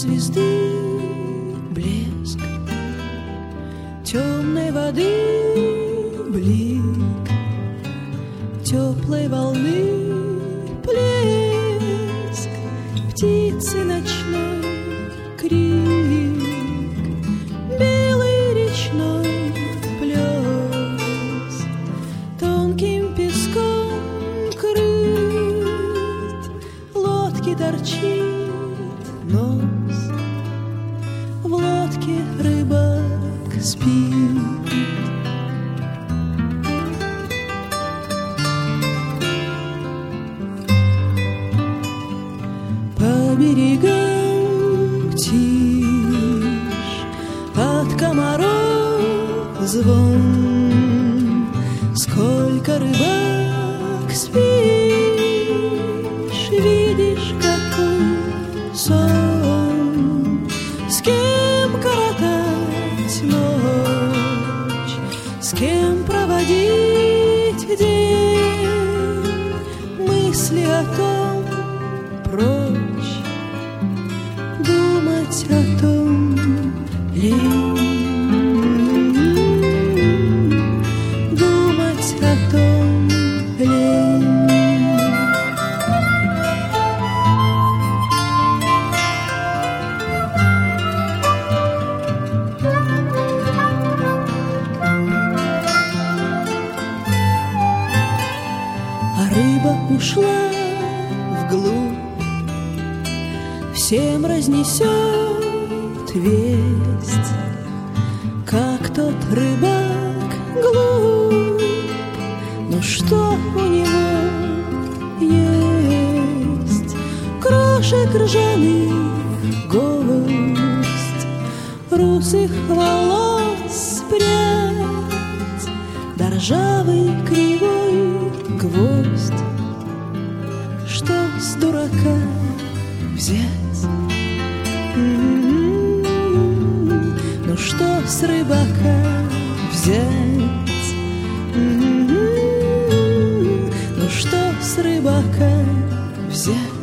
звезды блеск, темной воды блик, теплой волны плеск, птицы ночной крик, белый речной плес, тонким песком крыт, лодки торчит нос, в лодке рыбак спит. По берегам тишь, от комаров звон, сколько рыбак спишь, видишь, какой сон, с кем коротать ночь, с кем проводить день, мысли о том прочь, думать о том лень, думать о том лень. А рыба ушла вглубь, всем разнесет весть, как тот рыбак глуп, но что у него есть? Крошек ржаных гость, русых волос прядь, да ржавый кривой гвоздь. Что с дурака взять? Ну что с рыбака взять? Ну что с рыбака взять?